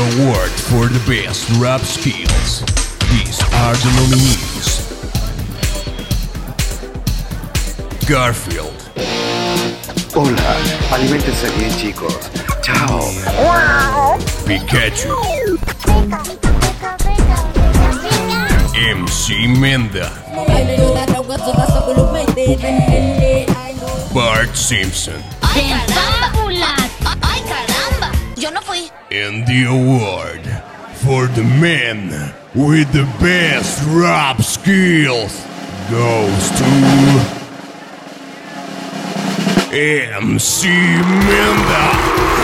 award for the best rap skills. These are the nominees: Garfield, Hola, aliméntense bien, chicos. Chao. Pikachu, MC Menda, Bart Simpson. ¡Ay, caramba! ¡Ay, caramba! Yo no fui. And the award for the man with the best rap skills goes to MC Menda.